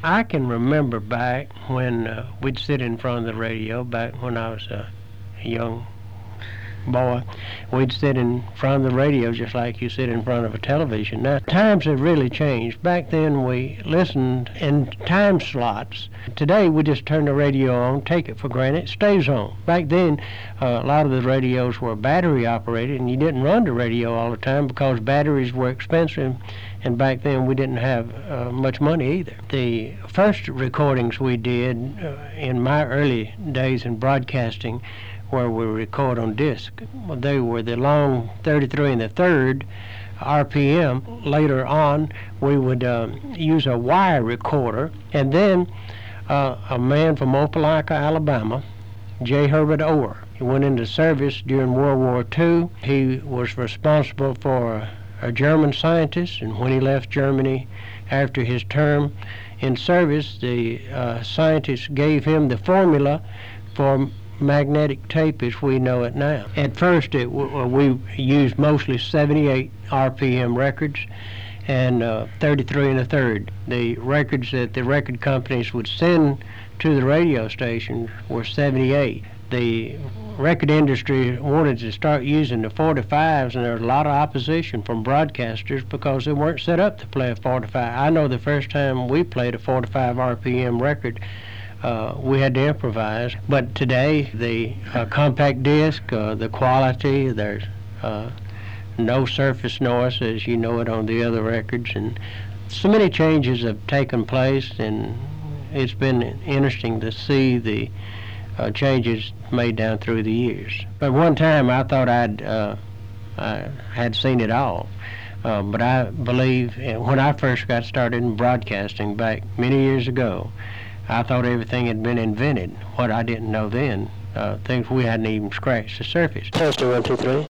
I can remember back when we'd sit in front of the radio, back when I was a young boy. We'd sit in front of the radio just like you sit in front of a television. Now, times have really changed. Back then, we listened in time slots. Today, we just turn the radio on, take it for granted, it stays on. Back then, a lot of the radios were battery operated, and you didn't run the radio all the time because batteries were expensive, and back then we didn't have much money either. The first recordings we did in my early days in broadcasting, where we record on disc, they were the long 33 and the third RPM. Later on, we would use a wire recorder, and then a man from Opelika, Alabama, J. Herbert Orr. He went into service during World War II. He was responsible for a German scientist, and when he left Germany after his term in service, the scientist gave him the formula for magnetic tape as we know it now. At first, we used mostly 78 RPM records and 33 and a third. The records that the record companies would send to the radio stations were 78. The record industry wanted to start using the 45s, and there was a lot of opposition from broadcasters because they weren't set up to play a 45. I know the first time we played a 45 RPM record, we had to improvise. But today, the compact disc, the quality, there's no surface noise as you know it on the other records, and so many changes have taken place, and it's been interesting to see the changes made down through the years. But one time I thought I had seen it all. But I believe when I first got started in broadcasting back many years ago, I thought everything had been invented. What I didn't know then, things we hadn't even scratched the surface. Testing 1, 2, 3.